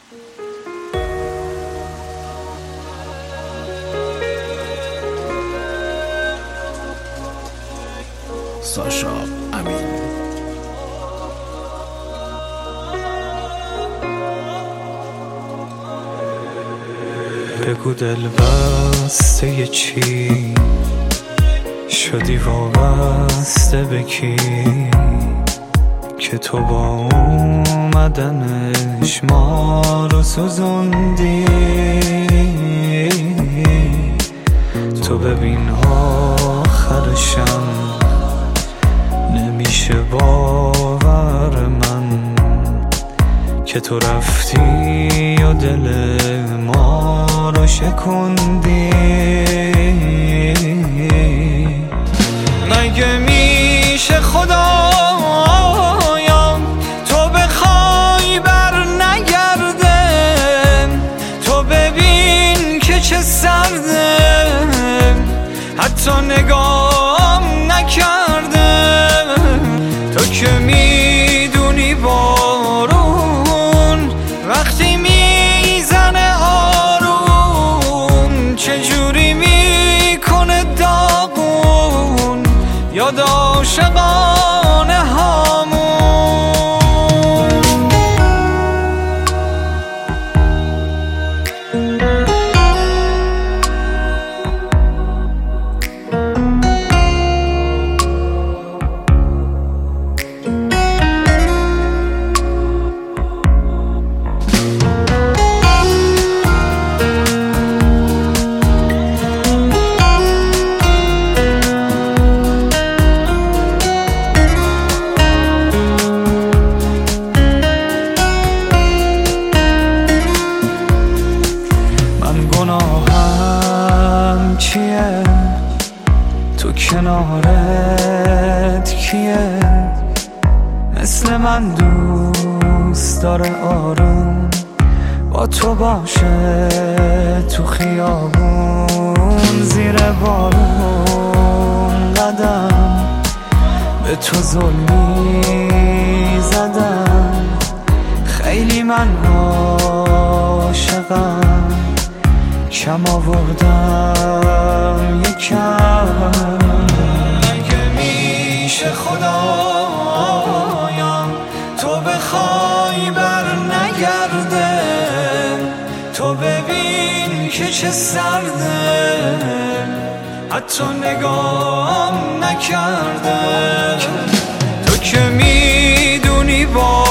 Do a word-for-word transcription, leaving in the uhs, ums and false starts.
ساشا امین. بگو دل بسته چی شدی وابسته به کی که تو با اومدنش ما رو سوزوندی. تو ببین آخرشم نمیشه باور من که تو رفتی و دل ما رو شکوندی. مگه میشه خدایا تو بخوای بر نگرده؟ تو ببین که چه سرده حتی نگام نکرده. تو که میدونی بارون وقتی میزنه آروم چجوری میکنه داغون یاد عاشقانه هامون. گناهم چیه تو کنارت کیه مثل من دوست داره آروم با تو باشه تو خیابون زیر بارون قدم به تو ظلمی زدم. خیلی من عاشقم کم آوردم یکم. مگه میشه خدایا تو بخوای بر نگرده؟ تو ببین که چه سرده حتی نگام نکرده. تو که میدونی با